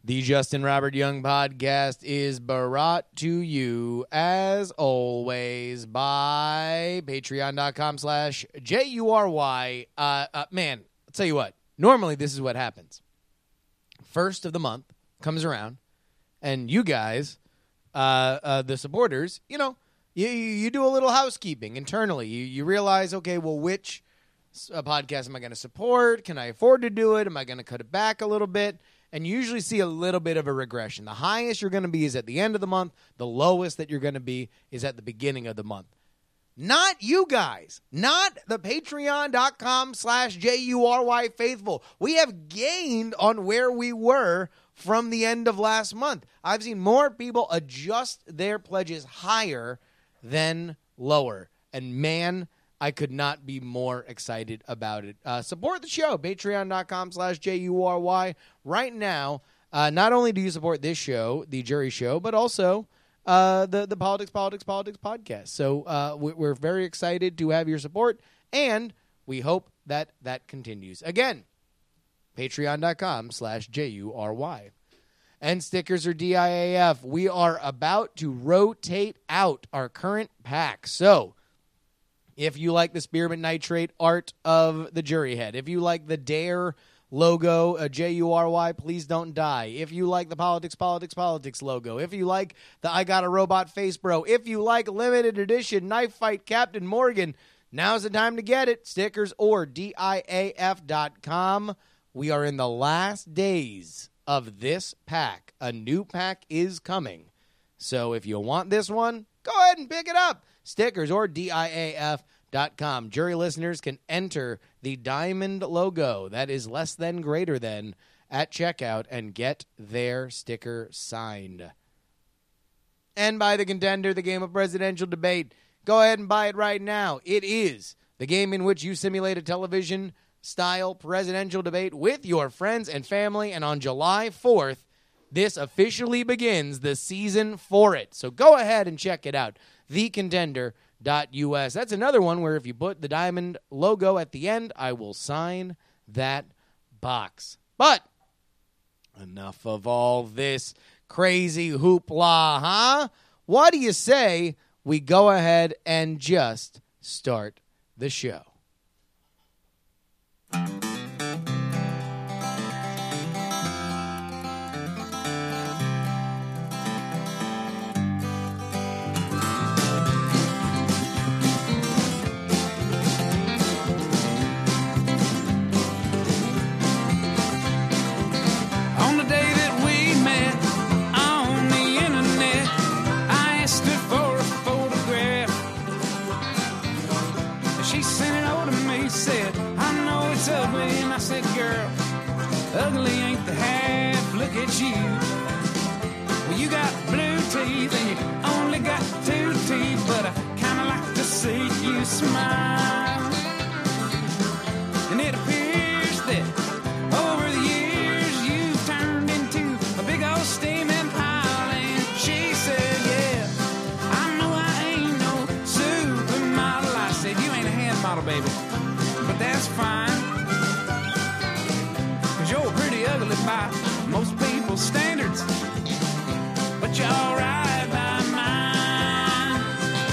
The Justin Robert Young podcast is brought to you, as always, by patreon.com/JURY. Man, I'll tell you what. Normally, this is what happens. First of the month comes around, and you guys, the supporters, you do a little housekeeping internally. You realize, okay, well, which podcast am I going to support? Can I afford to do it? Am I going to cut it back a little bit? And you usually see a little bit of a regression. The highest you're going to be is at the end of the month. The lowest that you're going to be is at the beginning of the month. Not you guys. Not the patreon.com/JURY faithful. We have gained on where we were from the end of last month. I've seen more people adjust their pledges higher than lower. And man, I could not be more excited about it. Support the show, patreon.com/JURY. Right now, not only do you support this show, the Jury Show, but also the Politics podcast. So we're very excited to have your support, and we hope that continues. Again, patreon.com/JURY. And stickers are DIAF. We are about to rotate out our current pack. So if you like the spearmint nitrate art of the jury head, if you like the DARE logo, JURY, please don't die, if you like the politics logo, if you like the I Got a Robot face bro, if you like limited edition Knife Fight Captain Morgan, now's the time to get it. Stickers or DIAF.com. We are in the last days of this pack. A new pack is coming. So if you want this one, go ahead and pick it up. Stickers or DIAF.com. Jury listeners can enter the diamond logo that is less than greater than at checkout and get their sticker signed. And by The Contender, the game of presidential debate. Go ahead and buy it right now. It is the game in which you simulate a television-style presidential debate with your friends and family. And on July 4th, this officially begins the season for it. So go ahead and check it out. TheContender.us. That's another one where if you put the diamond logo at the end, I will sign that box. But enough of all this crazy hoopla, huh? What do you say we go ahead and just start the show? Ugly ain't the half, look at you. Well, you got blue teeth and you only got 2 teeth, but I kinda like to see you smile. And it appears that over the years you've turned into a big old steaming pile. And she said, yeah, I know I ain't no supermodel. I said, you ain't a hand model, baby, but that's fine. You're pretty ugly by most people's standards, but you're all right by mine.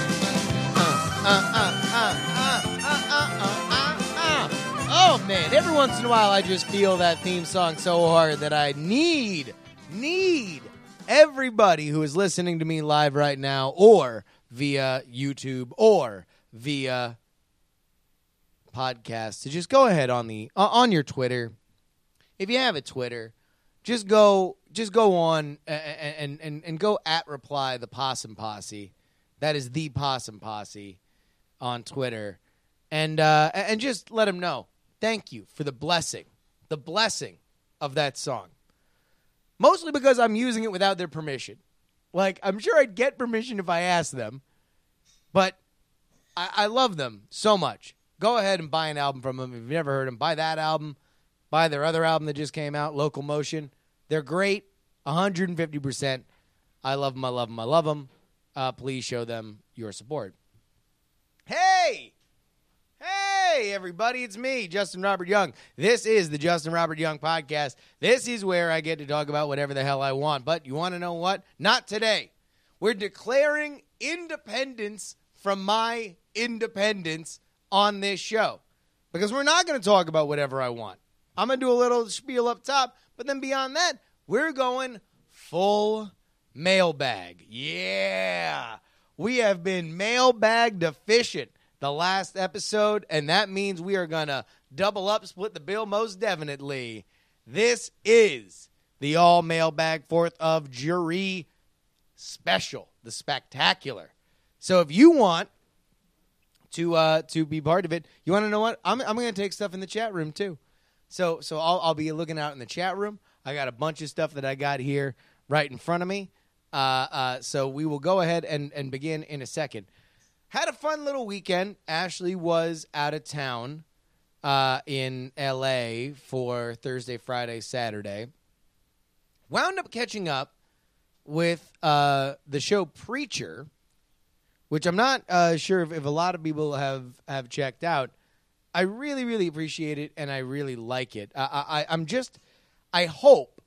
Oh, man. Every once in a while, I just feel that theme song so hard that I need everybody who is listening to me live right now or via YouTube or via podcast to just go ahead on your Twitter. If you have a Twitter, just go on and go at reply the Possum Posse. That is the Possum Posse on Twitter, and just let them know. Thank you for the blessing of that song. Mostly because I'm using it without their permission. Like, I'm sure I'd get permission if I asked them, but I love them so much. Go ahead and buy an album from them. If you've never heard them, buy that album. Buy their other album that just came out, Local Motion. They're great, 150%. I love them, I love them, I love them. Please show them your support. Hey! Hey, everybody, it's me, Justin Robert Young. This is the Justin Robert Young Podcast. This is where I get to talk about whatever the hell I want. But you want to know what? Not today. We're declaring independence from my independence on this show. Because we're not going to talk about whatever I want. I'm going to do a little spiel up top, but then beyond that, we're going full mailbag. Yeah. We have been mailbag deficient the last episode, and that means we are going to double up, split the bill most definitely. This is the all mailbag 4th of Jury special, the spectacular. So if you want to be part of it, you want to know what? I'm going to take stuff in the chat room too. So I'll be looking out in the chat room. I got a bunch of stuff that I got here right in front of me. So we will go ahead and begin in a second. Had a fun little weekend. Ashley was out of town in L.A. for Thursday, Friday, Saturday. Wound up catching up with the show Preacher, which I'm not sure if a lot of people have checked out. I really, really appreciate it, and I really like it. I hope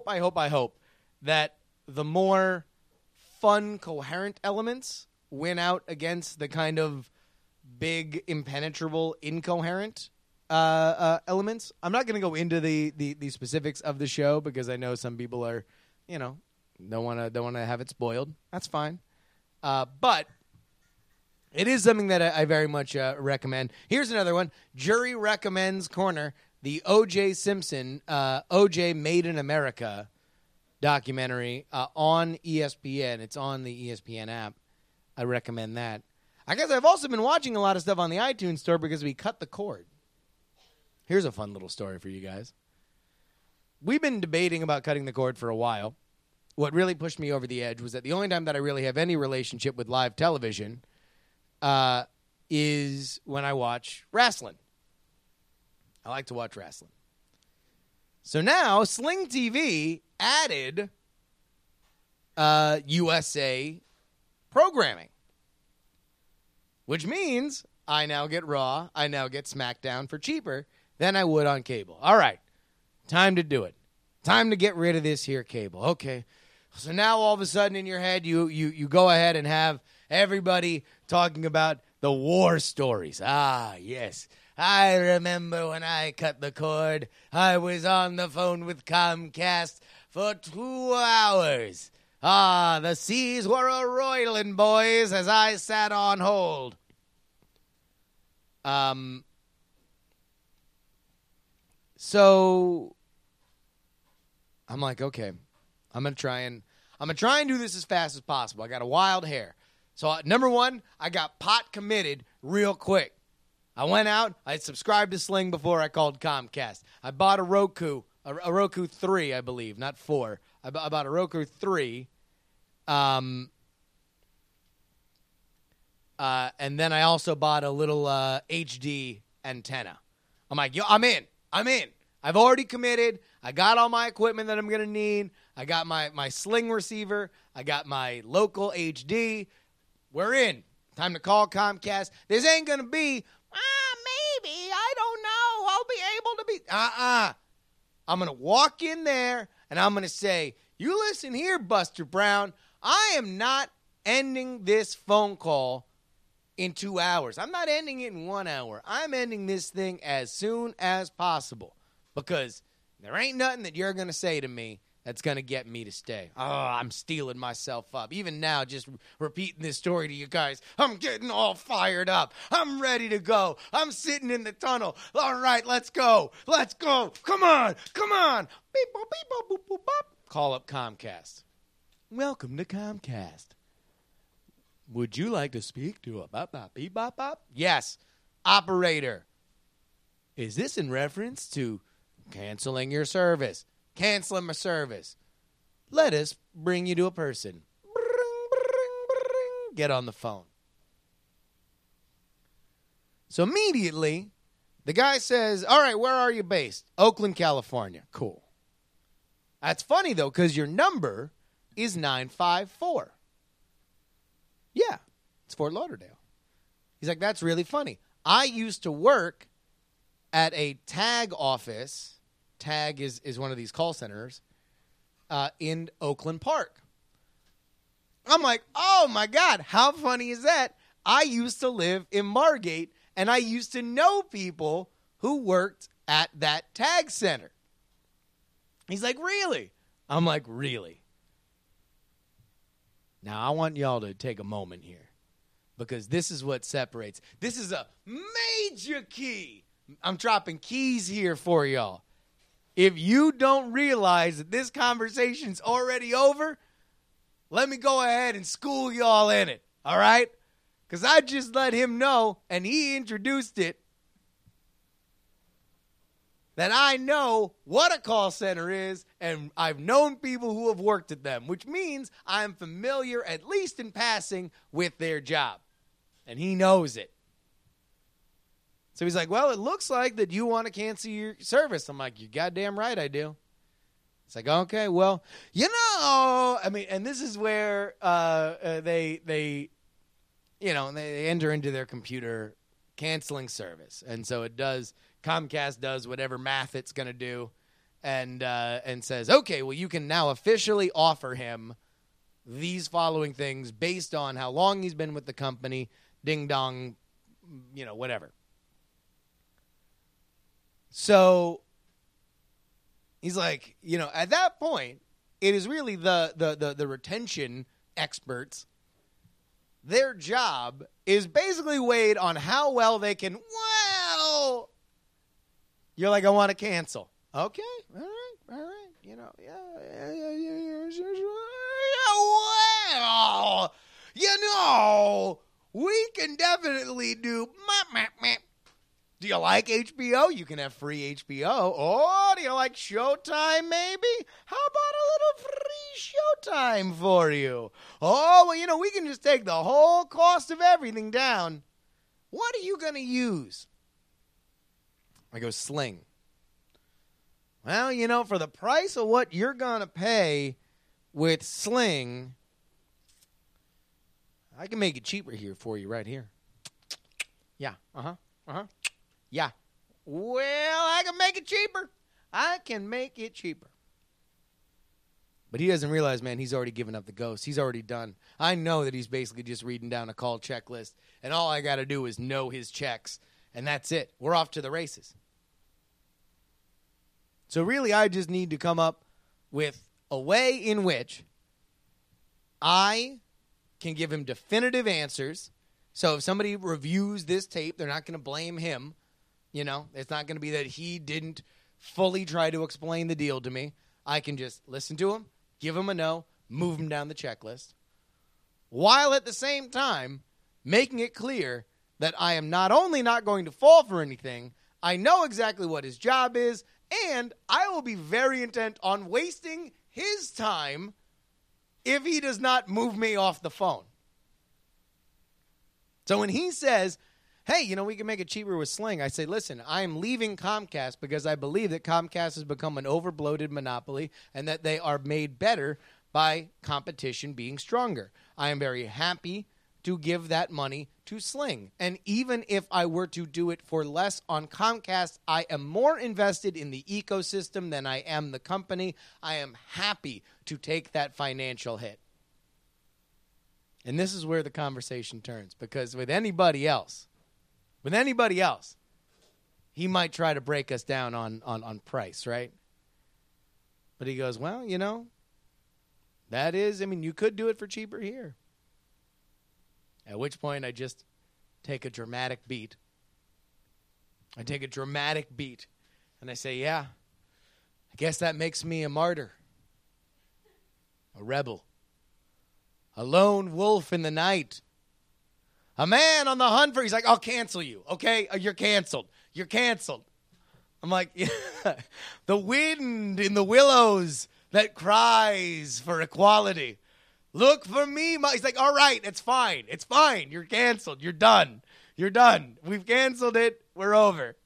that the more fun, coherent elements win out against the kind of big, impenetrable, incoherent elements. I'm not going to go into the specifics of the show because I know some people are, don't want to have it spoiled. That's fine. But it is something that I very much recommend. Here's another one. Jury Recommends Corner, the O.J. Simpson, O.J. Made in America documentary on ESPN. It's on the ESPN app. I recommend that. I guess I've also been watching a lot of stuff on the iTunes store because we cut the cord. Here's a fun little story for you guys. We've been debating about cutting the cord for a while. What really pushed me over the edge was that the only time that I really have any relationship with live television is when I watch wrestling. I like to watch wrestling. So now Sling TV added USA programming, which means I now get Raw, I now get SmackDown for cheaper than I would on cable. All right, time to do it. Time to get rid of this here cable. Okay, so now all of a sudden in your head you go ahead and have everybody talking about the war stories. Ah, yes. I remember when I cut the cord, I was on the phone with Comcast for 2 hours. Ah, the seas were a-roiling, boys, as I sat on hold. So I'm like, okay, I'm gonna try and do this as fast as possible. I got a wild hair. So number one, I got pot committed real quick. I went out, I subscribed to Sling before I called Comcast. I bought a Roku 3, I believe, not 4. I bought a Roku 3. And then I also bought a little HD antenna. I'm like, I'm in. I've already committed. I got all my equipment that I'm going to need. I got my Sling receiver. I got my local HD. We're in. Time to call Comcast. This ain't going to be, maybe, I don't know. I'll be able to be. I'm going to walk in there, and I'm going to say, you listen here, Buster Brown. I am not ending this phone call in 2 hours. I'm not ending it in 1 hour. I'm ending this thing as soon as possible because there ain't nothing that you're going to say to me that's going to get me to stay. Oh, I'm steeling myself up. Even now, just repeating this story to you guys, I'm getting all fired up. I'm ready to go. I'm sitting in the tunnel. All right, let's go. Let's go. Come on. Beep, boop, beep, boop, boop, boop, boop. Call up Comcast. Welcome to Comcast. Would you like to speak to a bop, bop, beep, bop, bop? Yes. Operator. Is this in reference to canceling your service? Canceling my service. Let us bring you to a person. Get on the phone. So immediately, the guy says, all right, where are you based? Oakland, California. Cool. That's funny, though, because your number is 954. Yeah, it's Fort Lauderdale. He's like, that's really funny. I used to work at a tag office. Tag is one of these call centers in Oakland Park. I'm like, oh, my God, how funny is that? I used to live in Margate, and I used to know people who worked at that tag center. He's like, really? I'm like, really? Now, I want y'all to take a moment here because this is what separates. This is a major key. I'm dropping keys here for y'all. If you don't realize that this conversation's already over, let me go ahead and school y'all in it, all right? Because I just let him know, and he introduced it, that I know what a call center is, and I've known people who have worked at them, which means I'm familiar, at least in passing, with their job. And he knows it. So he's like, well, it looks like that you want to cancel your service. I'm like, you're goddamn right I do. It's like, okay, well, I mean, and this is where they enter into their computer canceling service. And so Comcast does whatever math it's going to do and says, okay, well, you can now officially offer him these following things based on how long he's been with the company, ding dong, whatever. So he's like, at that point, it is really the retention experts. Their job is basically weighed on how well they can, you're like, I want to cancel. Okay, all right. Well, we can definitely do. Do you like HBO? You can have free HBO. Oh, do you like Showtime, maybe? How about a little free Showtime for you? Oh, well, we can just take the whole cost of everything down. What are you going to use? I go, Sling. Well, for the price of what you're going to pay with Sling, I can make it cheaper here for you right here. Yeah, yeah. Well, I can make it cheaper. But he doesn't realize, man, he's already given up the ghost. He's already done. I know that he's basically just reading down a call checklist, and all I got to do is know his checks, and that's it. We're off to the races. So really, I just need to come up with a way in which I can give him definitive answers. So if somebody reviews this tape, they're not going to blame him. It's not going to be that he didn't fully try to explain the deal to me. I can just listen to him, give him a no, move him down the checklist, while at the same time making it clear that I am not only not going to fall for anything, I know exactly what his job is, and I will be very intent on wasting his time if he does not move me off the phone. So when he says, hey, we can make it cheaper with Sling, I say, listen, I am leaving Comcast because I believe that Comcast has become an overbloated monopoly and that they are made better by competition being stronger. I am very happy to give that money to Sling. And even if I were to do it for less on Comcast, I am more invested in the ecosystem than I am the company. I am happy to take that financial hit. And this is where the conversation turns, because with anybody else, he might try to break us down on price, right? But he goes, well, that is, you could do it for cheaper here. At which point I just take a dramatic beat. And I say, yeah, I guess that makes me a martyr, a rebel, a lone wolf in the night, a man on the hunt for. He's like, I'll cancel you, okay? You're canceled. I'm like, yeah, the wind in the willows that cries for equality. Look for me. He's like, all right, it's fine. You're canceled. You're done. We've canceled it. We're over.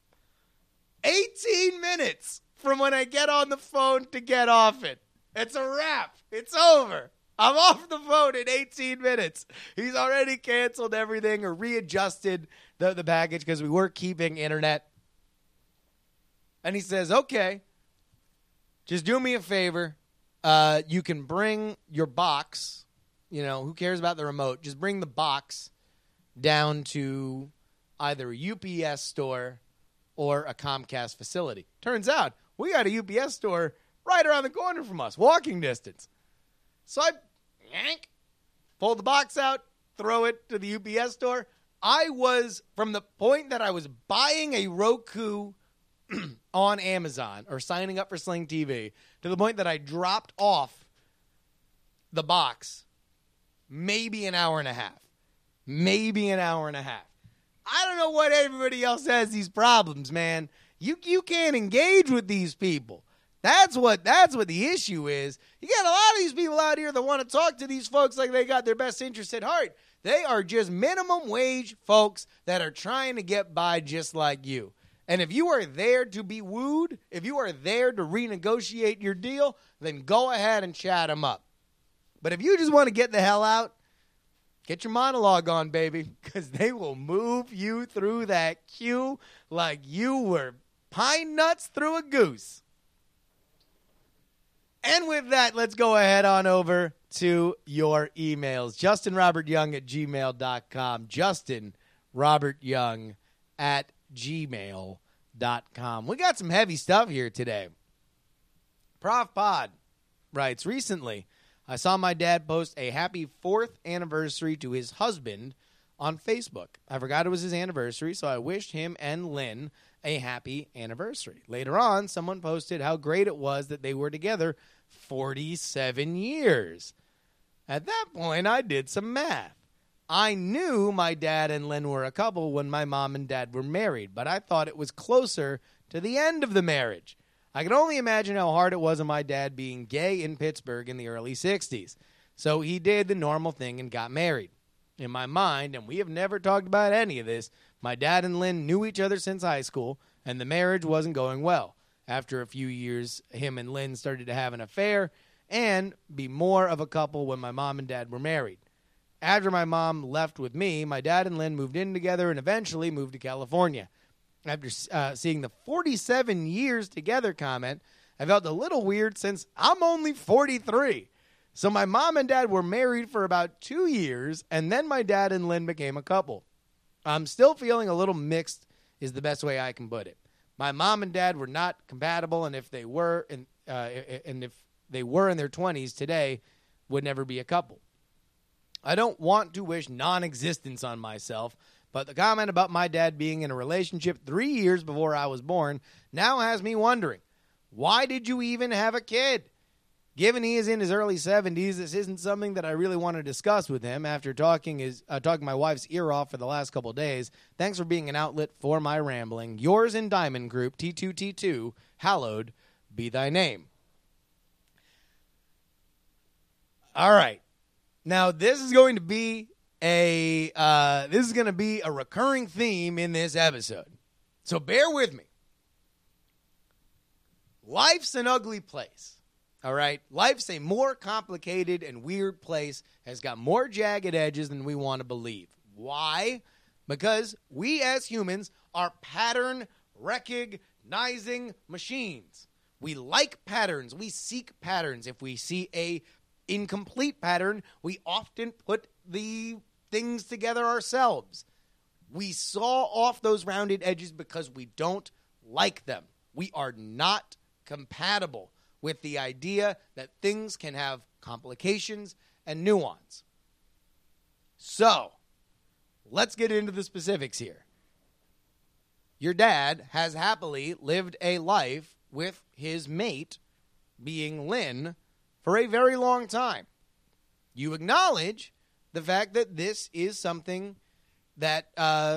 18 minutes from when I get on the phone to get off it. It's a wrap. It's over. I'm off the phone in 18 minutes. He's already canceled everything or readjusted the package because we were keeping internet. And he says, okay, just do me a favor. You can bring your box. You know, who cares about the remote? Just bring the box down to either a UPS store or a Comcast facility. Turns out we got a UPS store right around the corner from us, walking distance. So I pull the box out, throw it to the UPS store. I was, from the point that I was buying a Roku on Amazon or signing up for Sling TV, to the point that I dropped off the box, maybe an hour and a half. Maybe an hour and a half. I don't know what everybody else has these problems, man. You can't engage with these people. That's what the issue is. You got a lot of these people out here that want to talk to these folks like they got their best interest at heart. They are just minimum wage folks that are trying to get by just like you. And if you are there to be wooed, if you are there to renegotiate your deal, then go ahead and chat them up. But if you just want to get the hell out, get your monologue on, baby, because they will move you through that queue like you were pine nuts through a goose. And with that, let's go ahead on over to your emails. JustinRobertYoung@gmail.com. JustinRobertYoung@gmail.com. We got some heavy stuff here today. Prof Pod writes, recently, I saw my dad post a happy 4th anniversary to his husband on Facebook. I forgot it was his anniversary, so I wished him and Lynn a happy anniversary. Later on, someone posted how great it was that they were together 47 years. At that point, I did some math. I knew my dad and Lynn were a couple when my mom and dad were married, but I thought it was closer to the end of the marriage. I can only imagine how hard it was on my dad being gay in Pittsburgh in the early 60s. So he did the normal thing and got married. In my mind, and we have never talked about any of this, my dad and Lynn knew each other since high school, and the marriage wasn't going well. After a few years, him and Lynn started to have an affair and be more of a couple when my mom and dad were married. After my mom left with me, my dad and Lynn moved in together and eventually moved to California. After seeing the 47 years together comment, I felt a little weird since I'm only 43. So my mom and dad were married for about 2 years, and then my dad and Lynn became a couple. I'm still feeling a little mixed is the best way I can put it. My mom and dad were not compatible, and if they were, in their 20s today, would never be a couple. I don't want to wish non-existence on myself, but the comment about my dad being in a relationship 3 years before I was born now has me wondering, why did you even have a kid? Given he is in his early 70s, this isn't something that I really want to discuss with him after talking my wife's ear off for the last couple of days. Thanks for being an outlet for my rambling. Yours in Diamond Group, T2T2, hallowed be thy name. All right. Now, this is going to be a recurring theme in this episode. So bear with me. Life's an ugly place. All right? Life's a more complicated and weird place, has got more jagged edges than we want to believe. Why? Because we as humans are pattern recognizing machines. We like patterns. We seek patterns. If we see a incomplete pattern, we often put the things together ourselves. We saw off those rounded edges because we don't like them. We are not compatible with the idea that things can have complications and nuance. So, let's get into the specifics here. Your dad has happily lived a life with his mate, being Lynn, for a very long time. You acknowledge the fact that this is something that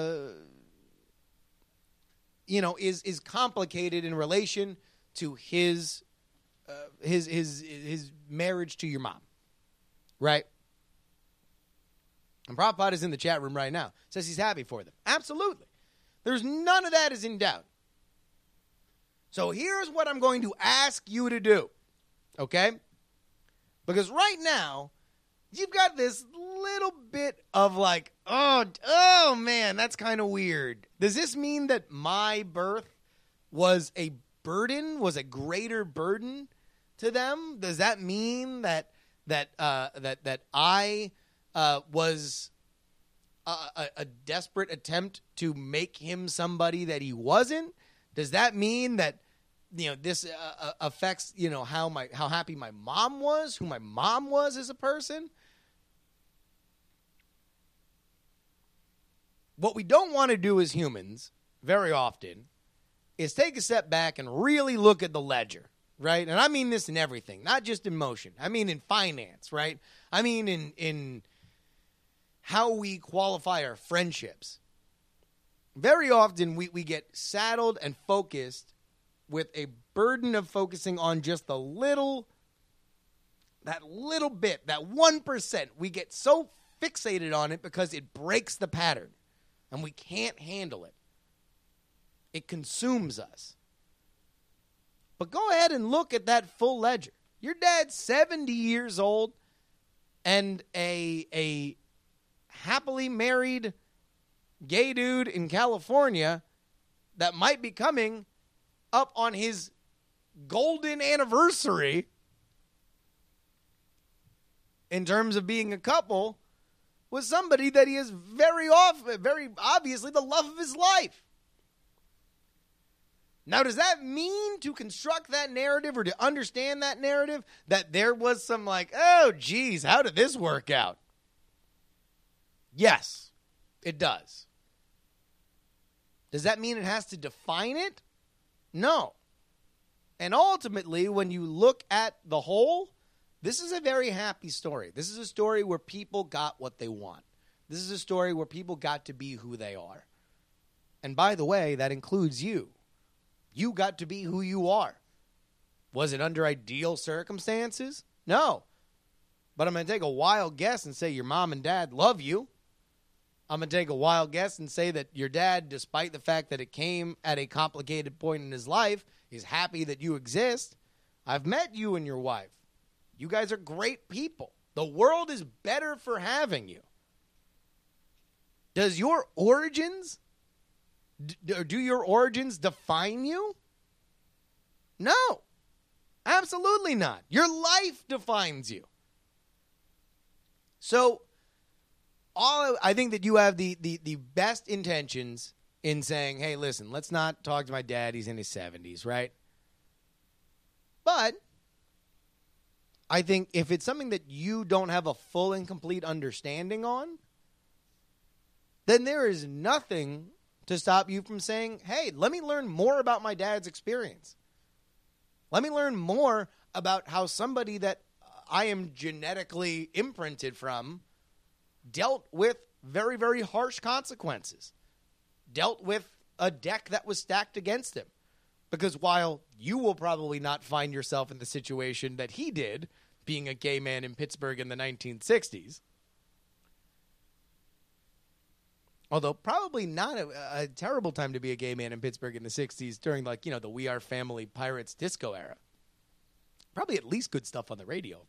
is complicated in relation to his marriage to your mom, right? And Prabhupada is in the chat room right now. Says he's happy for them. Absolutely. There's none of that is in doubt. So here's what I'm going to ask you to do, okay? Because right now, you've got this little bit of like, oh man, that's kind of weird. Does this mean that my birth was a burden, was a greater burden to them? Does that mean that I was a desperate attempt to make him somebody that he wasn't? Does that mean that this affects how happy my mom was, who my mom was as a person? What we don't want to do as humans very often is take a step back and really look at the ledger, right? And I mean this in everything, not just in motion. I mean in finance, right? I mean in how we qualify our friendships. Very often we get saddled and focused with a burden of focusing on just that little bit, that 1%. We get so fixated on it because it breaks the pattern and we can't handle it. It consumes us. But go ahead and look at that full ledger. Your dad's 70 years old and a happily married gay dude in California that might be coming up on his golden anniversary in terms of being a couple with somebody that he is very obviously the love of his life. Now, does that mean to construct that narrative or to understand that narrative that there was some like, oh, geez, how did this work out? Yes, it does. Does that mean it has to define it? No. And ultimately, when you look at the whole, this is a very happy story. This is a story where people got what they want. This is a story where people got to be who they are. And by the way, that includes you. You got to be who you are. Was it under ideal circumstances? No. But I'm going to take a wild guess and say your mom and dad love you. I'm going to take a wild guess and say that your dad, despite the fact that it came at a complicated point in his life, is happy that you exist. I've met you and your wife. You guys are great people. The world is better for having you. Does your origins, do your origins define you? No, absolutely not. Your life defines you. So, I think that you have the best intentions in saying, hey, listen, let's not talk to my dad. He's in his 70s, right? But I think if it's something that you don't have a full and complete understanding on, then there is nothing to stop you from saying, hey, let me learn more about my dad's experience. Let me learn more about how somebody that I am genetically imprinted from dealt with very, very harsh consequences, dealt with a deck that was stacked against him. Because while you will probably not find yourself in the situation that he did, being a gay man in Pittsburgh in the 1960s, although probably not a terrible time to be a gay man in Pittsburgh in the 60s during, like, the We Are Family Pirates disco era. Probably at least good stuff on the radio.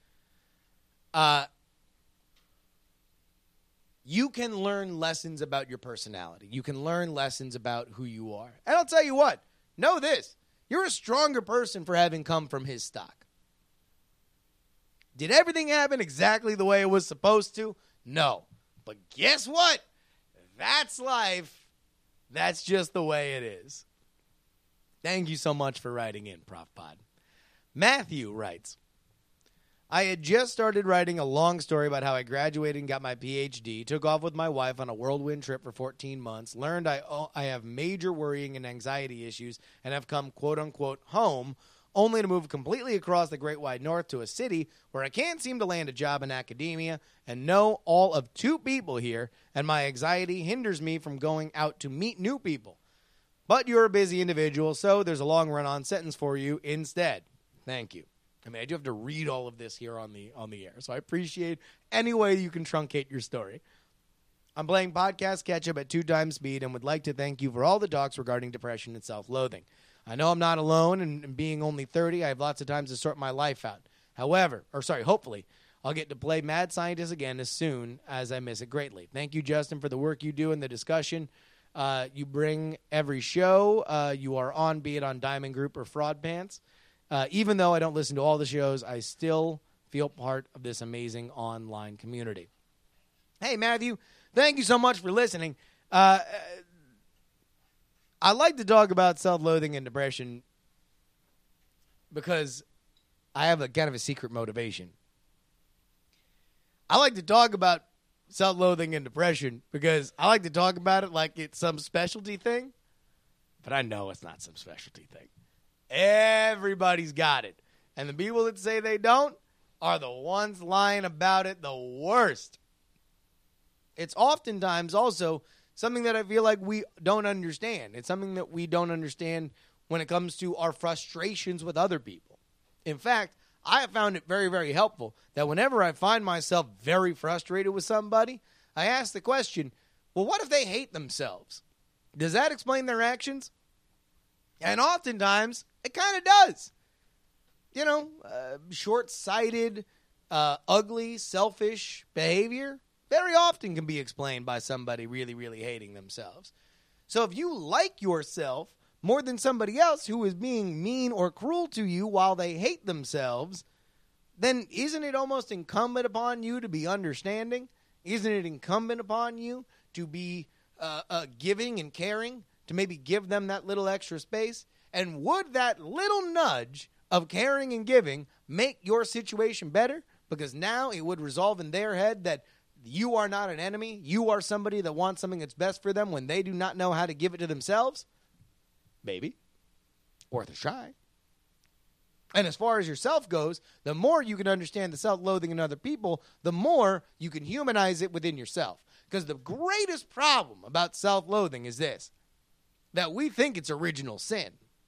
You can learn lessons about your personality. You can learn lessons about who you are. And I'll tell you what, know this. You're a stronger person for having come from his stock. Did everything happen exactly the way it was supposed to? No. But guess what? That's life. That's just the way it is. Thank you so much for writing in, Prof Pod. Matthew writes, I had just started writing a long story about how I graduated and got my PhD, took off with my wife on a whirlwind trip for 14 months, learned I have major worrying and anxiety issues, and have come, quote-unquote, home, only to move completely across the Great Wide North to a city where I can't seem to land a job in academia and know all of 2 people here, and my anxiety hinders me from going out to meet new people. But you're a busy individual, so there's a long run-on sentence for you instead. Thank you. I mean, I do have to read all of this here on the air, so I appreciate any way you can truncate your story. I'm playing podcast catch-up at 2 times speed and would like to thank you for all the talks regarding depression and self-loathing. I know I'm not alone, and being only 30, I have lots of time to sort my life out. Hopefully, I'll get to play Mad Scientist again as soon as I miss it greatly. Thank you, Justin, for the work you do in the discussion you bring every show you are on, be it on Diamond Group or Fraud Pants. Even though I don't listen to all the shows, I still feel part of this amazing online community. Hey, Matthew, thank you so much for listening. I like to talk about self-loathing and depression because I have a kind of a secret motivation. I like to talk about self-loathing and depression because I like to talk about it like it's some specialty thing, but I know it's not some specialty thing. Everybody's got it, and the people that say they don't are the ones lying about it the worst. It's oftentimes also something that I feel like we don't understand. It's something that we don't understand when it comes to our frustrations with other people. In fact, I have found it very, very helpful that whenever I find myself very frustrated with somebody, I ask the question, well, what if they hate themselves? Does that explain their actions? And oftentimes, it kind of does. You know, short-sighted, ugly, selfish behavior very often can be explained by somebody really, really hating themselves. So if you like yourself more than somebody else who is being mean or cruel to you while they hate themselves, then isn't it almost incumbent upon you to be understanding? Isn't it incumbent upon you to be giving and caring, to maybe give them that little extra space? And would that little nudge of caring and giving make your situation better? Because now it would resolve in their head that you are not an enemy. You are somebody that wants something that's best for them when they do not know how to give it to themselves. Maybe. Worth a try. And as far as yourself goes, the more you can understand the self-loathing in other people, the more you can humanize it within yourself. Because the greatest problem about self-loathing is this, that we think it's original sin.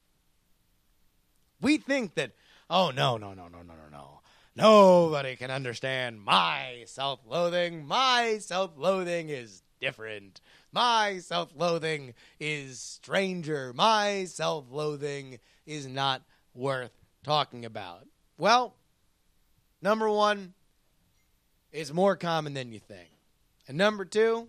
We think that, oh, no. Nobody can understand my self-loathing. My self-loathing is different. My self-loathing is stranger. My self-loathing is not worth talking about. Well, number one, it's more common than you think. And number two,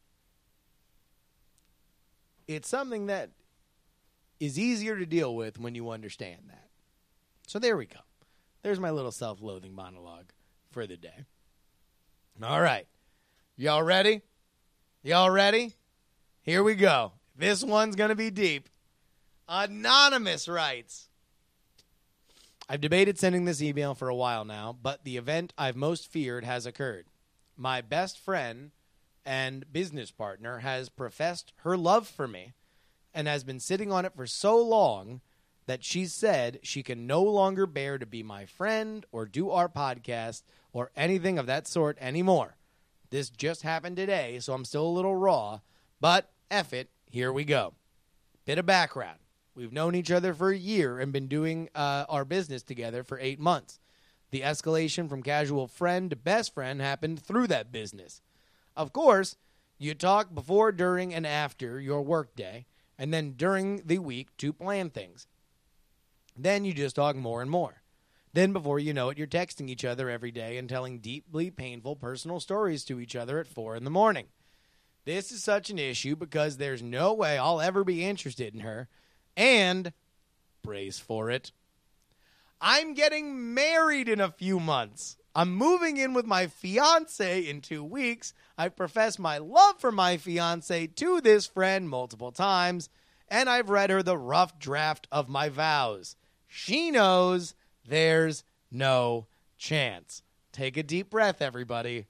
it's something that is easier to deal with when you understand that. So there we go. There's my little self-loathing monologue for the day. All right. Y'all ready? Y'all ready? Here we go. This one's going to be deep. Anonymous writes, I've debated sending this email for a while now, but the event I've most feared has occurred. My best friend and business partner has professed her love for me and has been sitting on it for so long that she said she can no longer bear to be my friend or do our podcast or anything of that sort anymore. This just happened today, so I'm still a little raw, but F it, here we go. Bit of background. We've known each other for a year and been doing our business together for 8 months. The escalation from casual friend to best friend happened through that business. Of course, you talk before, during, and after your workday, and then during the week to plan things. Then you just talk more and more. Then before you know it, you're texting each other every day and telling deeply painful personal stories to each other at 4 a.m. This is such an issue because there's no way I'll ever be interested in her, and, brace for it, I'm getting married in a few months. I'm moving in with my fiance in 2 weeks. I've professed my love for my fiance to this friend multiple times, and I've read her the rough draft of my vows. She knows there's no chance. Take a deep breath, everybody.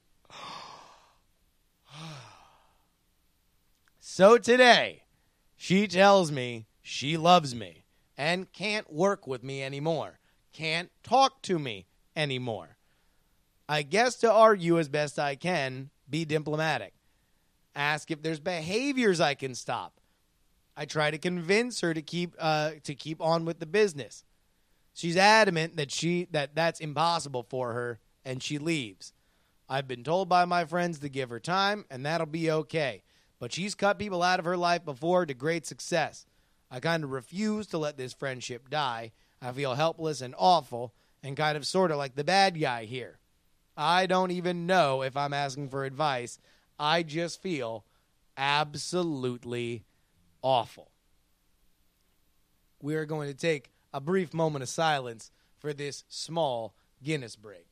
So today, she tells me she loves me and can't work with me anymore. Can't talk to me anymore. I guess to argue as best I can, be diplomatic. Ask if there's behaviors I can stop. I try to convince her to keep on with the business. She's adamant that that's impossible for her, and she leaves. I've been told by my friends to give her time, and that'll be okay. But she's cut people out of her life before to great success. I kind of refuse to let this friendship die. I feel helpless and awful, and kind of sort of like the bad guy here. I don't even know if I'm asking for advice. I just feel absolutely awful. We are going to take a brief moment of silence for this small Guinness break.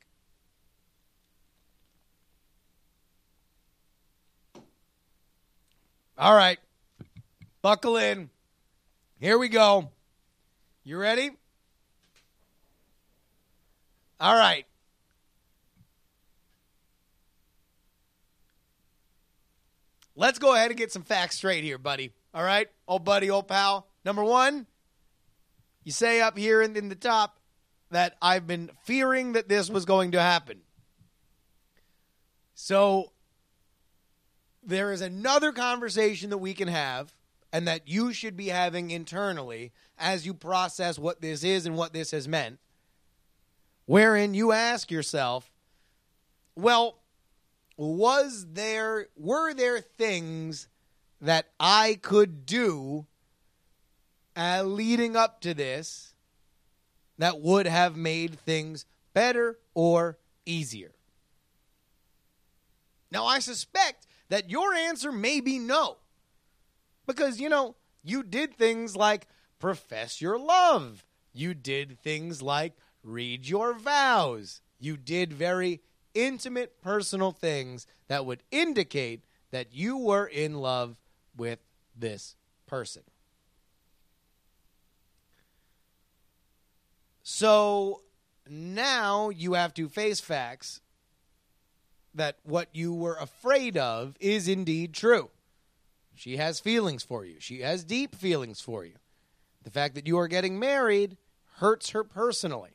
All right. Buckle in. Here we go. You ready? All right. Let's go ahead and get some facts straight here, buddy. All right? Old buddy, old pal. Number one, you say up here in the top that I've been fearing that this was going to happen. So there is another conversation that we can have and that you should be having internally as you process what this is and what this has meant, wherein you ask yourself, well, were there things that I could do leading up to this that would have made things better or easier? Now, I suspect that your answer may be no. Because, you did things like profess your love. You did things like read your vows. You did very intimate, personal things that would indicate that you were in love with this person. So now you have to face facts that what you were afraid of is indeed true. She has feelings for you. She has deep feelings for you. The fact that you are getting married hurts her personally.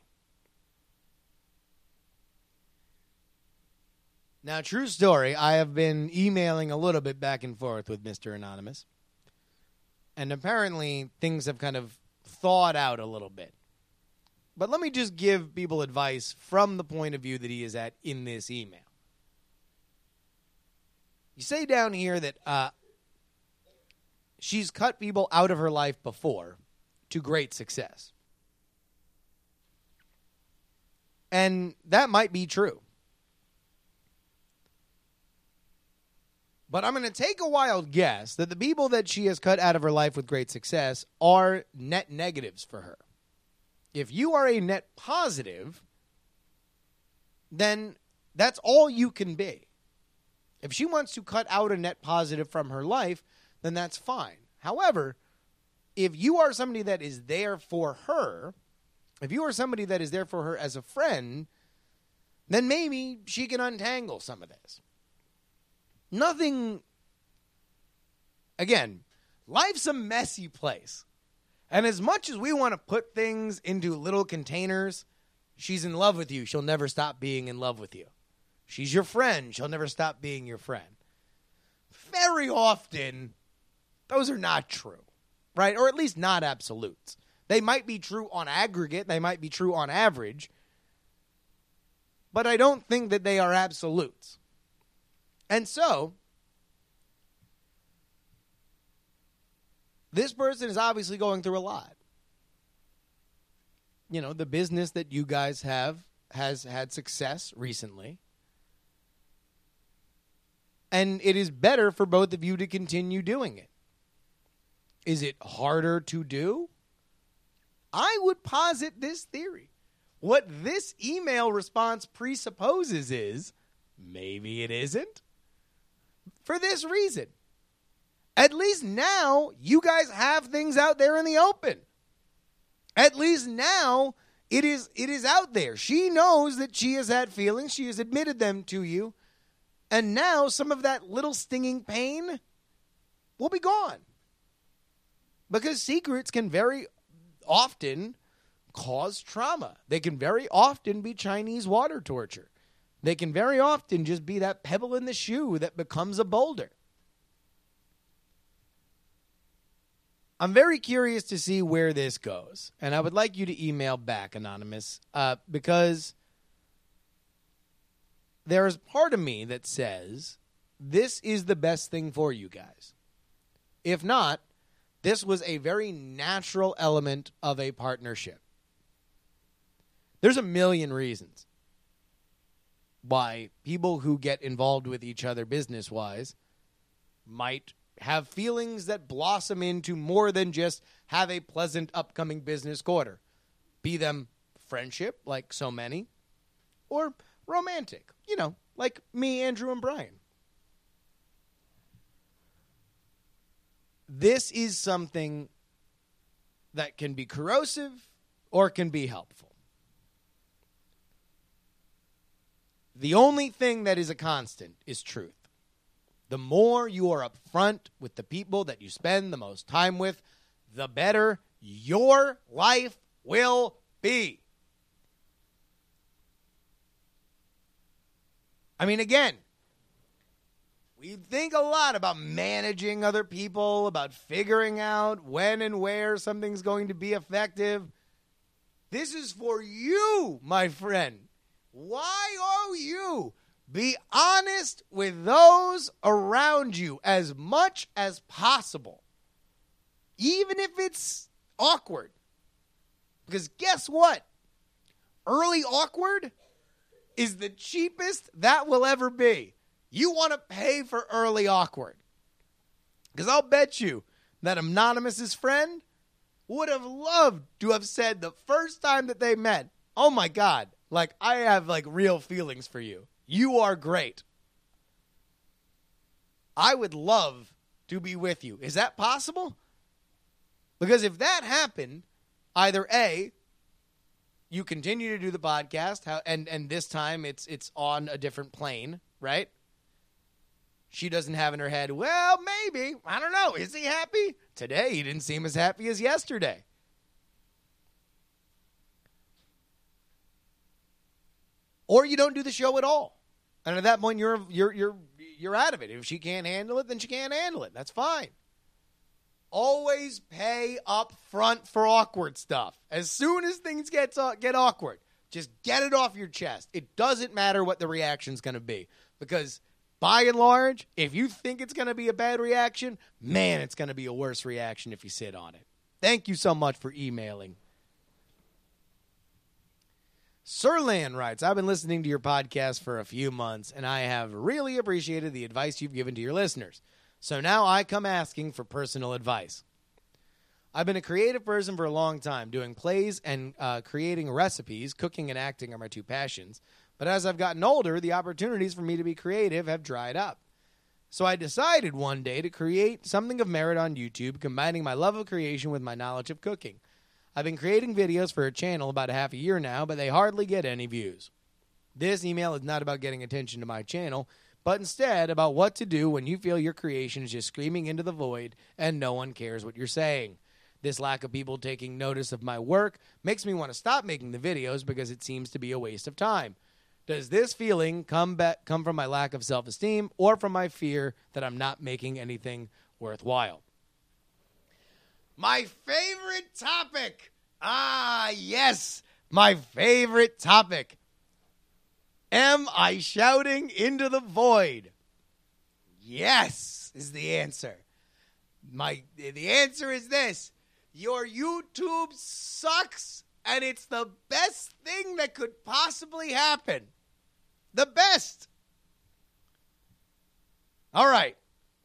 Now, true story, I have been emailing a little bit back and forth with Mr. Anonymous. And apparently things have kind of thawed out a little bit. But let me just give people advice from the point of view that he is at in this email. You say down here that she's cut people out of her life before to great success. And that might be true. But I'm going to take a wild guess that the people that she has cut out of her life with great success are net negatives for her. If you are a net positive, then that's all you can be. If she wants to cut out a net positive from her life, then that's fine. However, if you are somebody that is there for her, if you are somebody that is there for her as a friend, then maybe she can untangle some of this. Nothing, again, life's a messy place. And as much as we want to put things into little containers, she's in love with you. She'll never stop being in love with you. She's your friend. She'll never stop being your friend. Very often, those are not true, right? Or at least not absolutes. They might be true on aggregate. They might be true on average. But I don't think that they are absolutes. And so, this person is obviously going through a lot. The business that you guys have has had success recently. And it is better for both of you to continue doing it. Is it harder to do? I would posit this theory. What this email response presupposes is, maybe it isn't. For this reason. At least now, you guys have things out there in the open. At least now, it is out there. She knows that she has had feelings. She has admitted them to you. And now, some of that little stinging pain will be gone. Because secrets can very often cause trauma. They can very often be Chinese water torture. They can very often just be that pebble in the shoe that becomes a boulder. I'm very curious to see where this goes. And I would like you to email back, Anonymous, because there's part of me that says this is the best thing for you guys. If not, this was a very natural element of a partnership. There's a million reasons why people who get involved with each other business-wise might have feelings that blossom into more than just have a pleasant upcoming business quarter. Be them friendship, like so many, or romantic, like me, Andrew, and Brian. This is something that can be corrosive or can be helpful. The only thing that is a constant is truth. The more you are upfront with the people that you spend the most time with, the better your life will be. I mean, again, we think a lot about managing other people, about figuring out when and where something's going to be effective. This is for you, my friend. Y-O-U. Be honest with those around you as much as possible, even if it's awkward. Because guess what? Early awkward is the cheapest that will ever be. You want to pay for early awkward. Because I'll bet you that Anonymous's friend would have loved to have said the first time that they met, oh my God, I have real feelings for you. You are great. I would love to be with you. Is that possible? Because if that happened, either A, you continue to do the podcast, and this time it's on a different plane, right? She doesn't have in her head, well, maybe. I don't know. Is he happy? Today, he didn't seem as happy as yesterday. Or you don't do the show at all. And at that point, you're out of it. If she can't handle it, then she can't handle it. That's fine. Always pay up front for awkward stuff. As soon as things get awkward, just get it off your chest. It doesn't matter what the reaction's going to be. Because by and large, if you think it's going to be a bad reaction, man, it's going to be a worse reaction if you sit on it. Thank you so much for emailing. Sirlan writes, I've been listening to your podcast for a few months, and I have really appreciated the advice you've given to your listeners. So now I come asking for personal advice. I've been a creative person for a long time, doing plays and creating recipes. Cooking and acting are my two passions. But as I've gotten older, the opportunities for me to be creative have dried up. So I decided one day to create something of merit on YouTube, combining my love of creation with my knowledge of cooking. I've been creating videos for a channel about half a year now, but they hardly get any views. This email is not about getting attention to my channel, but instead about what to do when you feel your creation is just screaming into the void and no one cares what you're saying. This lack of people taking notice of my work makes me want to stop making the videos because it seems to be a waste of time. Does this feeling come from my lack of self-esteem or from my fear that I'm not making anything worthwhile? My favorite topic. Ah, yes, my favorite topic. Am I shouting into the void? Yes, is the answer. The answer is this. Your YouTube sucks, and it's the best thing that could possibly happen. The best. All right.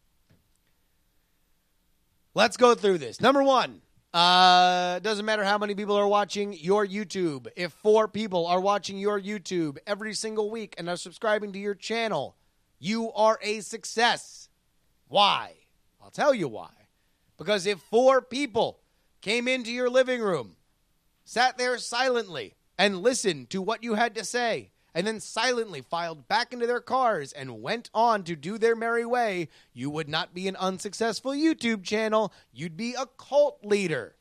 Let's go through this. Number one, doesn't matter how many people are watching your YouTube. If 4 people are watching your YouTube every single week and are subscribing to your channel, you are a success. Why? I'll tell you why. Because if 4 people came into your living room, sat there silently, and listened to what you had to say, and then silently filed back into their cars and went on to do their merry way, you would not be an unsuccessful YouTube channel. You'd be a cult leader.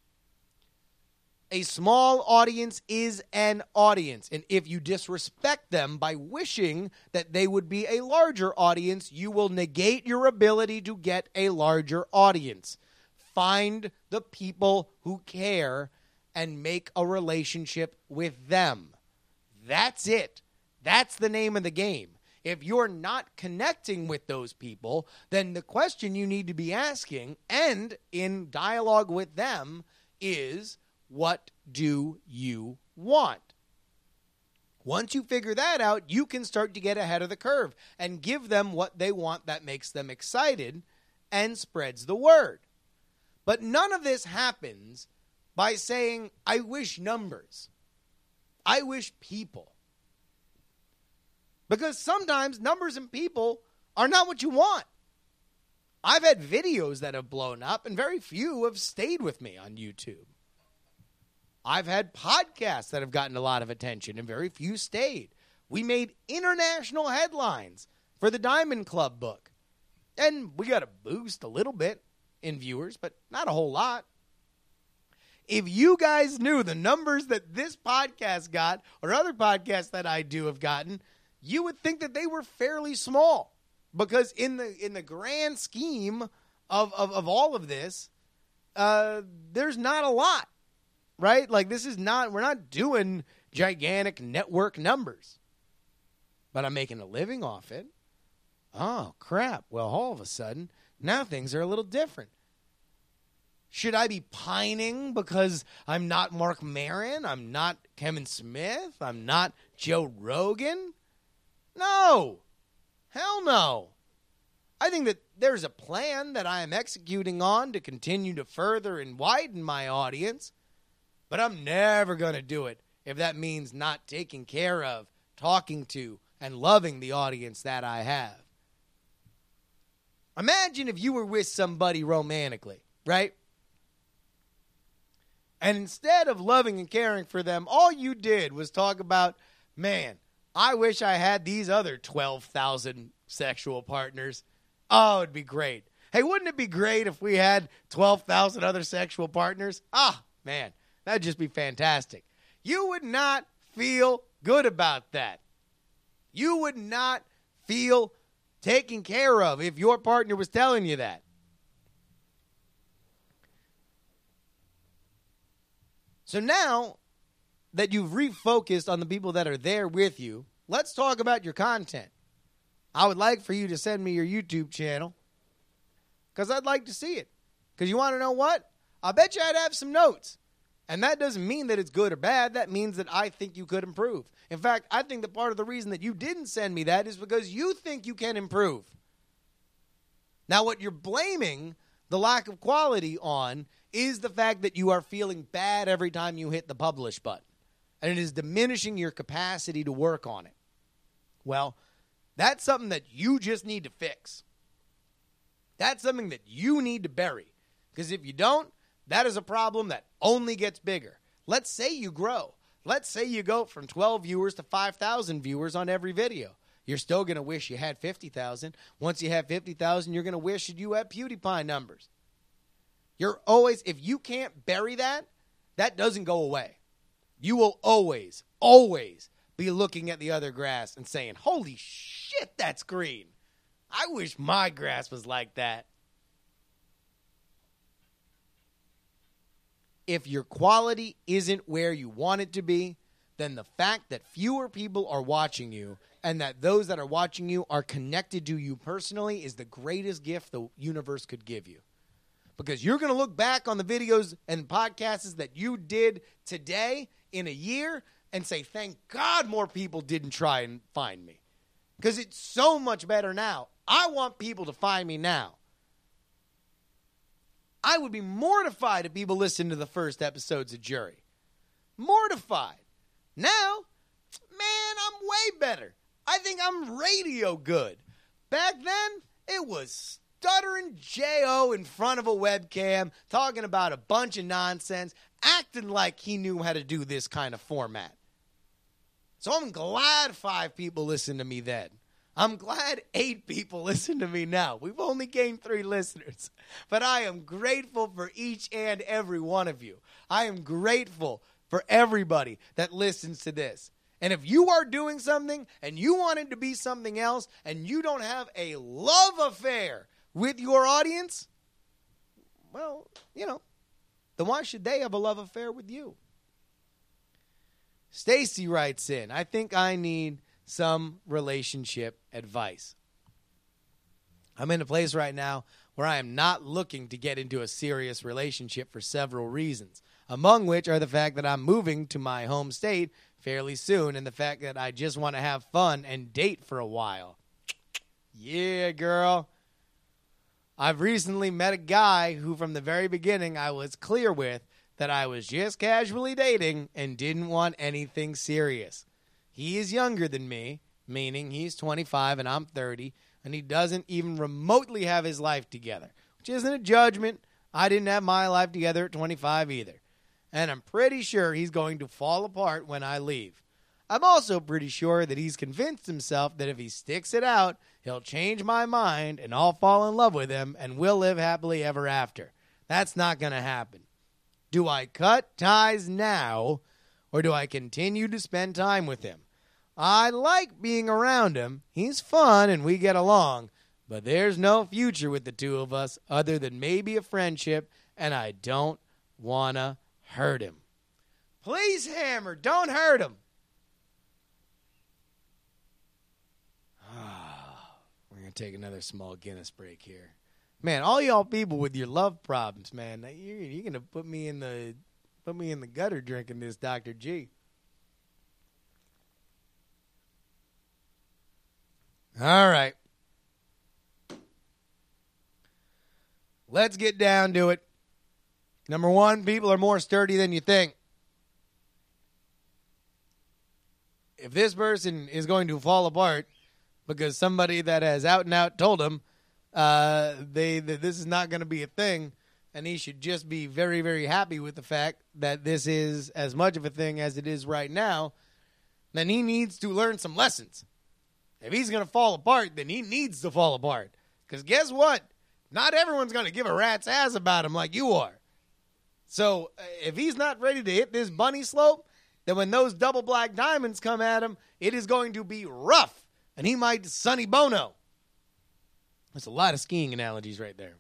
A small audience is an audience, and if you disrespect them by wishing that they would be a larger audience, you will negate your ability to get a larger audience. Find the people who care and make a relationship with them. That's it. That's the name of the game. If you're not connecting with those people, then the question you need to be asking, and in dialogue with them, is, what do you want? Once you figure that out, you can start to get ahead of the curve and give them what they want that makes them excited and spreads the word. But none of this happens by saying, I wish numbers. I wish people. Because sometimes numbers and people are not what you want. I've had videos that have blown up, and very few have stayed with me on YouTube. I've had podcasts that have gotten a lot of attention, and very few stayed. We made international headlines for the Diamond Club book. And we got a boost a little bit in viewers, but not a whole lot. If you guys knew the numbers that this podcast got, or other podcasts that I do have gotten, you would think that they were fairly small. Because in the grand scheme of all of this, there's not a lot. Right? Like, we're not doing gigantic network numbers. But I'm making a living off it. Oh, crap. Well, all of a sudden, now things are a little different. Should I be pining because I'm not Mark Maron? I'm not Kevin Smith? I'm not Joe Rogan? No. Hell no. I think that there's a plan that I am executing on to continue to further and widen my audience. But I'm never going to do it if that means not taking care of, talking to, and loving the audience that I have. Imagine if you were with somebody romantically, right? And instead of loving and caring for them, all you did was talk about, man, I wish I had these other 12,000 sexual partners. Oh, it'd be great. Hey, wouldn't it be great if we had 12,000 other sexual partners? Ah, man. That'd just be fantastic. You would not feel good about that. You would not feel taken care of if your partner was telling you that. So now that you've refocused on the people that are there with you, let's talk about your content. I would like for you to send me your YouTube channel because I'd like to see it. Because you want to know what? I bet you I'd have some notes. And that doesn't mean that it's good or bad. That means that I think you could improve. In fact, I think that part of the reason that you didn't send me that is because you think you can improve. Now, what you're blaming the lack of quality on is the fact that you are feeling bad every time you hit the publish button. And it is diminishing your capacity to work on it. Well, that's something that you just need to fix. That's something that you need to bury. Because if you don't, that is a problem that only gets bigger. Let's say you grow. Let's say you go from 12 viewers to 5,000 viewers on every video. You're still going to wish you had 50,000. Once you have 50,000, you're going to wish that you had PewDiePie numbers. You're always, if you can't bury that, that doesn't go away. You will always, always be looking at the other grass and saying, holy shit, that's green. I wish my grass was like that. If your quality isn't where you want it to be, then the fact that fewer people are watching you and that those that are watching you are connected to you personally is the greatest gift the universe could give you. Because you're going to look back on the videos and podcasts that you did today in a year and say, thank God more people didn't try and find me. Because it's so much better now. I want people to find me now. I would be mortified if people listened to the first episodes of Jury. Mortified. Now, man, I'm way better. I think I'm radio good. Back then, it was stuttering J.O. in front of a webcam, talking about a bunch of nonsense, acting like he knew how to do this kind of format. So I'm glad 5 people listened to me then. I'm glad 8 people listen to me now. We've only gained 3 listeners. But I am grateful for each and every one of you. I am grateful for everybody that listens to this. And if you are doing something and you want it to be something else and you don't have a love affair with your audience, well, then why should they have a love affair with you? Stacy writes in, I think I need some relationship advice. I'm in a place right now where I am not looking to get into a serious relationship for several reasons, among which are the fact that I'm moving to my home state fairly soon, and the fact that I just want to have fun and date for a while. Yeah, girl. I've recently met a guy who from the very beginning I was clear with that I was just casually dating and didn't want anything serious. He is younger than me, meaning he's 25 and I'm 30, and he doesn't even remotely have his life together, which isn't a judgment. I didn't have my life together at 25 either. And I'm pretty sure he's going to fall apart when I leave. I'm also pretty sure that he's convinced himself that if he sticks it out, he'll change my mind and I'll fall in love with him and we'll live happily ever after. That's not going to happen. Do I cut ties now, or do I continue to spend time with him? I like being around him. He's fun and we get along, but there's no future with the two of us other than maybe a friendship, and I don't want to hurt him. Please, Hammer, don't hurt him. We're going to take another small Guinness break here. Man, all y'all people with your love problems, man, you're going to put me in the gutter drinking this Dr. G. All right. Let's get down to it. Number one, people are more sturdy than you think. If this person is going to fall apart because somebody that has out and out told him that this is not going to be a thing, and he should just be very, very happy with the fact that this is as much of a thing as it is right now, then he needs to learn some lessons. If he's going to fall apart, then he needs to fall apart. Because guess what? Not everyone's going to give a rat's ass about him like you are. So if he's not ready to hit this bunny slope, then when those double black diamonds come at him, it is going to be rough. And he might Sonny Bono. That's a lot of skiing analogies right there.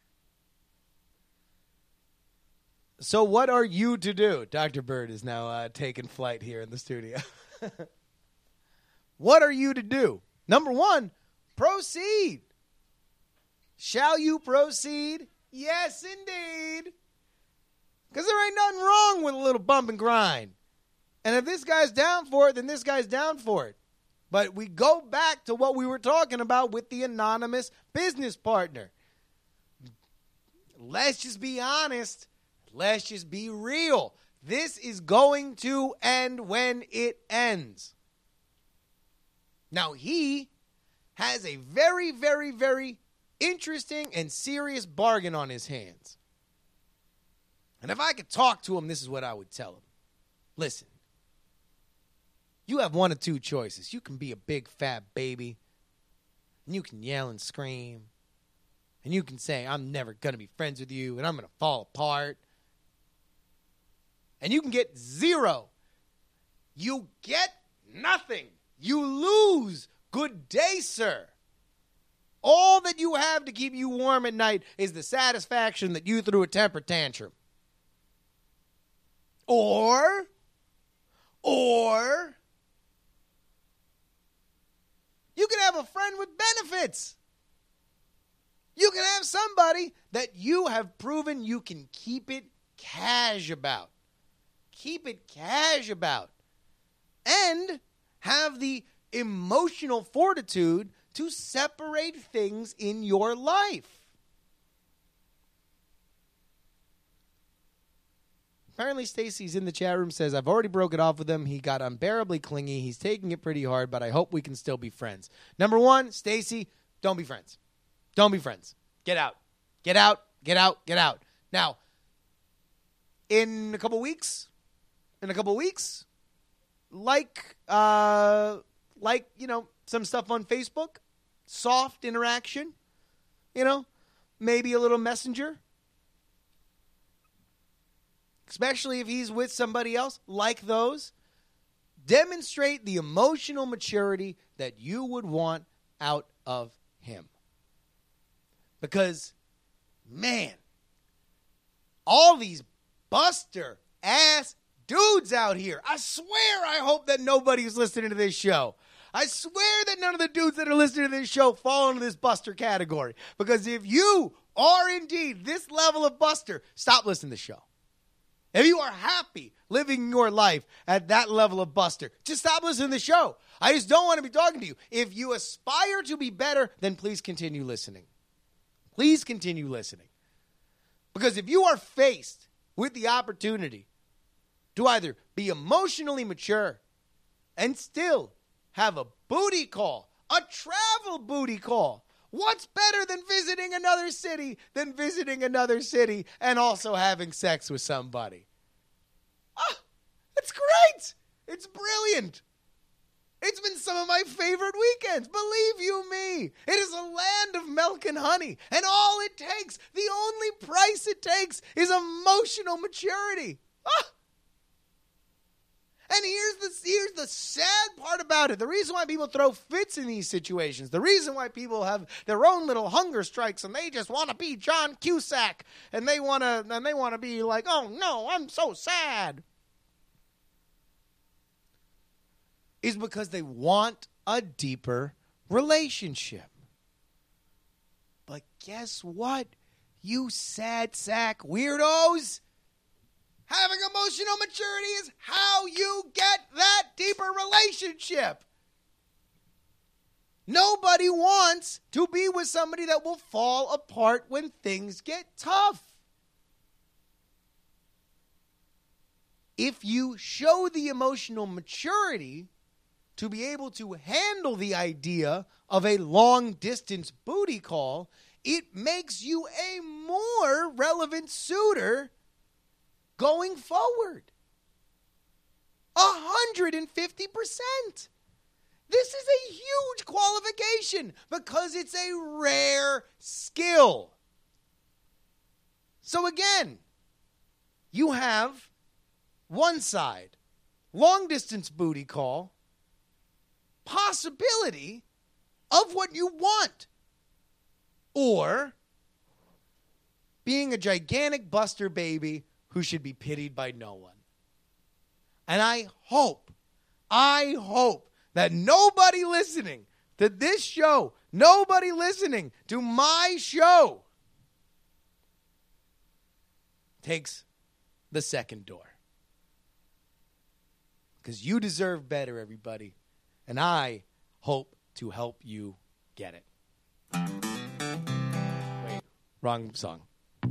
So what are you to do? Dr. Bird is now taking flight here in the studio. What are you to do? Number one, proceed. Shall you proceed? Yes, indeed. Because there ain't nothing wrong with a little bump and grind. And if this guy's down for it, then this guy's down for it. But we go back to what we were talking about with the anonymous business partner. Let's just be honest. Let's just be real. This is going to end when it ends. Now, he has a very, very, very interesting and serious bargain on his hands. And if I could talk to him, this is what I would tell him. Listen, you have one of two choices. You can be a big fat baby, and you can yell and scream, and you can say, I'm never going to be friends with you, and I'm going to fall apart. And you can get zero. You get nothing. You lose. Good day, sir. All that you have to keep you warm at night is the satisfaction that you threw a temper tantrum. Or you can have a friend with benefits. You can have somebody that you have proven you can keep it cash about. Keep it cash about. And have the emotional fortitude to separate things in your life. Apparently, Stacy's in the chat room, says, I've already broke it off with him. He got unbearably clingy. He's taking it pretty hard, but I hope we can still be friends. Number one, Stacy, don't be friends. Don't be friends. Get out. Get out. Get out. Get out. Now, in a couple weeks, like, some stuff on Facebook, soft interaction, maybe a little messenger. Especially if he's with somebody else, like those. Demonstrate the emotional maturity that you would want out of him. Because, man, all these buster-ass dudes out here, I swear I hope that nobody's listening to this show. I swear that none of the dudes that are listening to this show fall into this buster category. Because if you are indeed this level of buster, stop listening to the show. if you are happy living your life at that level of buster, just stop listening to the show. I just don't want to be talking to you. If you aspire to be better, then please continue listening. Please continue listening. Because if you are faced with the opportunity to either be emotionally mature and still have a booty call, a travel booty call, what's better than visiting another city and also having sex with somebody? Oh, it's great. It's brilliant. It's been some of my favorite weekends. Believe you me, it is a land of milk and honey. And all it takes, the only price it takes, is emotional maturity. Ah! And here's the sad part about it. The reason why people throw fits in these situations, the reason why people have their own little hunger strikes and they just want to be John Cusack and they want to be like, "Oh no, I'm so sad," is because they want a deeper relationship. But guess what, you sad sack weirdos? Having emotional maturity is how you get that deeper relationship. Nobody wants to be with somebody that will fall apart when things get tough. If you show the emotional maturity to be able to handle the idea of a long-distance booty call, it makes you a more relevant suitor going forward. 150%. This is a huge qualification because it's a rare skill. So again, you have one side, long-distance booty call, possibility of what you want, or being a gigantic buster baby who should be pitied by no one. And I hope that nobody listening to this show, nobody listening to my show, takes the second door. Because you deserve better, everybody. And I hope to help you get it. Wait, wrong song.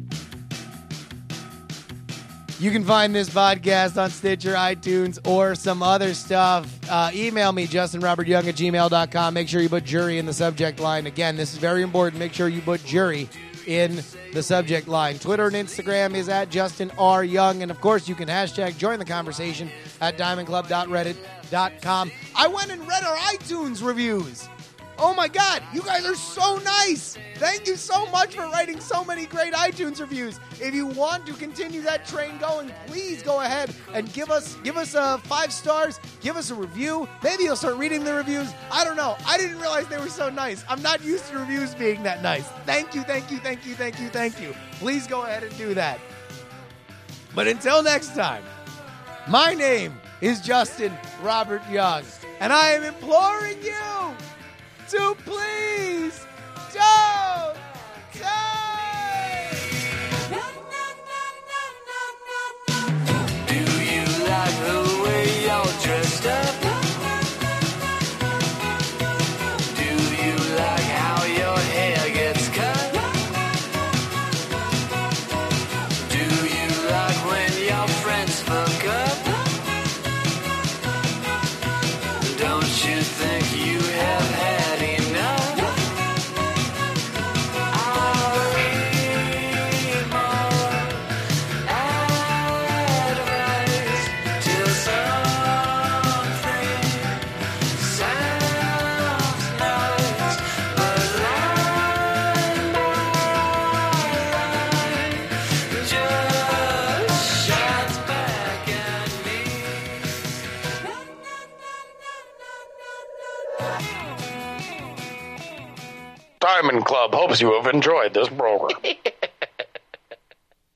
You can find this podcast on Stitcher, iTunes, or some other stuff. Email me, justinrobertyoung@gmail.com. Make sure you put jury in the subject line. Again, this is very important. Make sure you put jury in the subject line. Twitter and Instagram is at Justin R. Young. And, of course, you can hashtag join the conversation at diamondclub.reddit.com. I went and read our iTunes reviews. Oh, my God. You guys are so nice. Thank you so much for writing so many great iTunes reviews. If you want to continue that train going, please go ahead and give us 5 stars. Give us a review. Maybe you'll start reading the reviews. I don't know. I didn't realize they were so nice. I'm not used to reviews being that nice. Thank you, thank you, thank you, thank you, thank you. Please go ahead and do that. But until next time, my name is Justin Robert Young, and I am imploring you to please don't die. Do you like the way you're dressed up? Do you like how your hair gets cut? Do you like when your friends fuck up? Don't you think you have had enough? I'll read more advice till something sounds nice, but line by line just shines back at me. Diamond Club hopes you have enjoyed this program.